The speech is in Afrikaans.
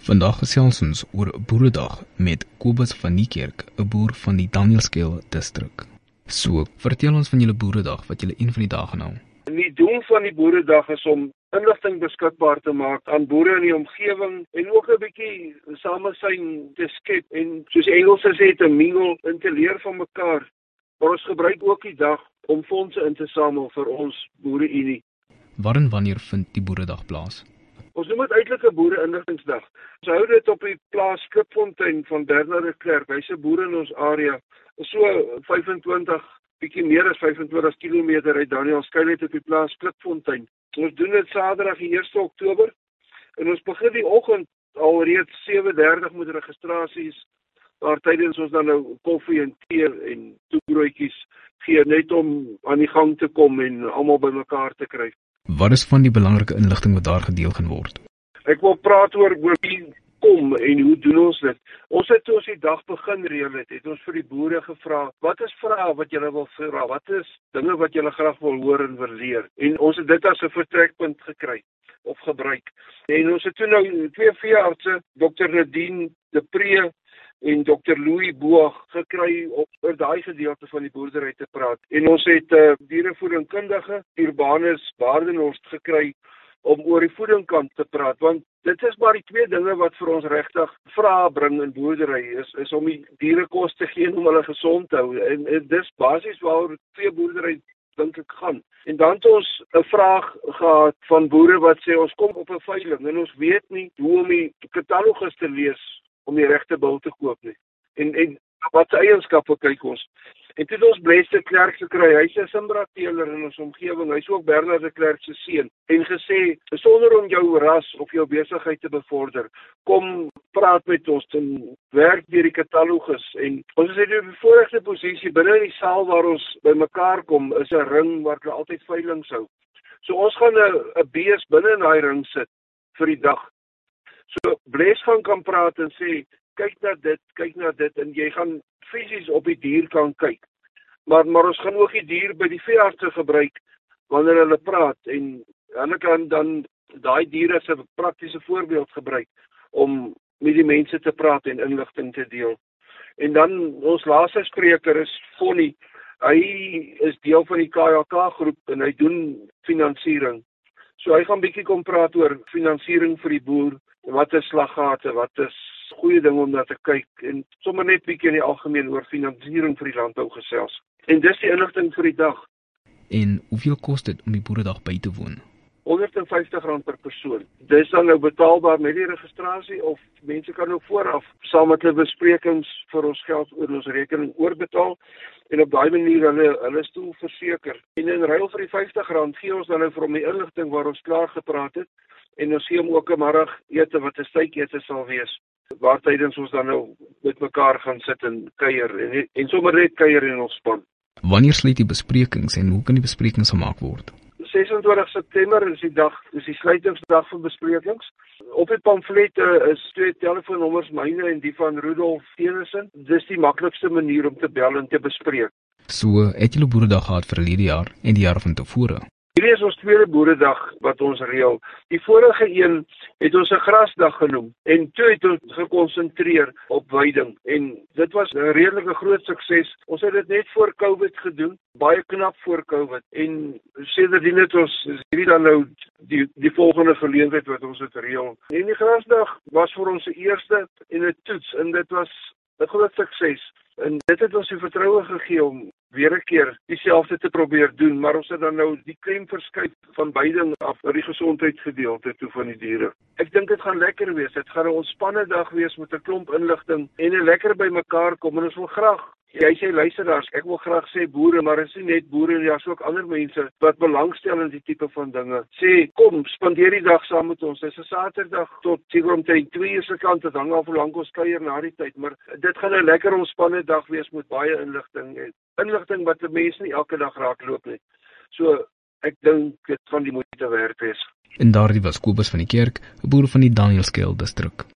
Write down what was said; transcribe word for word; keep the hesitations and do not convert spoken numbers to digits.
Vandag gesels ons oor Boeredag met Kobus van die Kerk, 'n boer van die Danielskuil distrik. So, vertel ons van julle Boeredag wat julle een van die dae gaan hou. Die doel van die Boeredag is om inligting beskikbaar te maak aan boere in die omgewing en ook 'n bietjie samesyn te skep en soos Engelse sê te mingle en te leer van mekaar. Maar ons gebruik ook die dag om fondse in te samel vir ons boereunie. Waar en wanneer vind die Boeredag plaas? Ons noem dit eintlik 'n boere-inligtingsdag. Ons hou dit op die plaas Klipfontein van Bernard de Klerk. Hy's 'n boer in ons area. So vyfentwintig, bietjie meer as vyfentwintig kilometer uit Danielskuil uit op die plaas Klipfontein. Ons doen dit Saterdag die eerste Oktober en ons begin die oggend alreeds sewe dertig met registrasies. Waar tydens ons dan nou koffie en tee en toebroodjies gee net om aan die gang te kom en almal bymekaar te kry. Wat is van die belangrike inligting wat daar gedeel gaan word? Ek wil praat oor wie kom en hoe doen ons dit. Ons het toe ons die dag begin reël het, het ons vir die boere gevra, wat is vrae wat julle wil vra? Wat is dinge wat julle graag wil hoor en wil leer? En ons het dit as 'n vertrekpunt gekry of gebruik. En ons het toe nou twee veeartse, dokter Nadine de Pre en dokter Louis Boag gekry op oor daai gedeelte van die boerdery te praat. En ons het 'n uh, dierevoedingkundige, Urbanus Baardenhorst gekry om oor die voedingkant te praat, want dit is maar die twee dinge wat vir ons regtig vrae bring in boerdery, is is om die diere kos te gee en om hulle gesond te hou. En, en dis basies waaroor veeboerdery dink ek gaan. En dan het ons 'n vraag gehad van boere wat sê ons kom op 'n veiling en ons weet nie hoe om die katalogus te lees om die regte bil te koop nie. En en wat se eienskappe kyk ons. En toe het ons Bless de Klerk gekry. Hy's 'n Simbra-teeler in ons omgewing. Hy's ook Bernard de Klerk se seun. En gesê, sonder om jou ras of jou besigheid te bevorder, kom praat met ons en werk deur die katalogus. En ons is in 'n bevoordeelde posisie binne in die saal waar ons bymekaar kom, is 'n ring waar hulle altyd veilings hou. So ons gaan 'n 'n bees binne in daai ring sit vir die dag. So Bless gaan kan praat en sê, kyk na dit, kyk na dit, en jy gaan fisies op die dier kan kyk. Maar maar ons gaan ook die dier by die veeartse gebruik wanneer hulle praat en hulle kan dan daai diere as 'n praktiese voorbeeld gebruik om met die mense te praat en inligting te deel. En dan ons laaste spreker is Fonnie. Hy is deel van die K H K groep en hy doen finansiering. So hy gaan bietjie kom praat oor finansiering vir die boer. Wat is slaggate, wat is goeie ding om na te kyk en sommer net bietjie in die algemeen oor finansiering vir die landbou gesels. En dis die inligting vir die dag. En hoeveel kos dit om die Boeredag by te woon? honderd en vyftig rand per persoon. Dis dan nou betaalbaar met die registrasie of mense kan ook vooraf saam met hulle besprekings vir ons geld oor ons rekening oorbetaal en op daai manier hulle hulle stoel verseker. En in ruil vir die vyftig rand gee ons dan nou vir hom die inligting waar ons klaar gepraat het en ons gee hom ook 'n middagete wat 'n stytjie sal wees. Waar tydens ons dan nou met mekaar gaan sit en kuier en, en sommer net kuier in ons span. Wanneer sluit die besprekings en hoe kan die besprekings gemaak word? sesentwintig September is die dag, is die sluitingsdag van besprekings. Op die pamflette is twee telefoonnommers, myne en die van Rudolf Tenison. Dis die maklikste manier om te bel en te bespreek. So, het julle Boeredag gehad vir verlede jaar en die jaar van tevore? Hierdie is ons tweede Boeredag wat ons reël. Die vorige een het ons 'n grasdag genoem en toe het ons gekonsentreer op weiding en dit was 'n redelike groot sukses. Ons het dit net voor Covid gedoen, baie knap voor Covid en sedertdien het ons hierdie dan nou die die volgende geleentheid wat ons het reël. En die grasdag was vir ons se eerste en 'n toets en dit was 'n groot sukses. En dit het ons die vertroue gegee om weer 'n keer dieselfde te probeer doen, maar ons het dan nou die klem verskuif van beide af na die gesondheidsgedeelte toe van die diere. Ek dink dit gaan lekker wees. Dit gaan 'n ontspanne dag wees met 'n klomp inligting en 'n lekker by mekaar kom en ons wil graag Jy sê luisteraars, ek wil graag sê boere, maar is nie net boere, ja, so ook ander mense wat belangstel in die tipe van dinge. Sê, kom, spandeer die dag saam met ons. Dis 'n Saterdag tot seker omtrent twee uur se kant, dit hang af hoe lank ons kuier na die tyd, maar dit gaan 'n lekker ontspanne dag wees met baie inligting en inligting wat 'n mens nie elke dag raakloop nie. So, ek dink dit gaan die moeite werd wees. En daardie was Kobus van die Kerk, 'n boer van die Danielskuil distrik.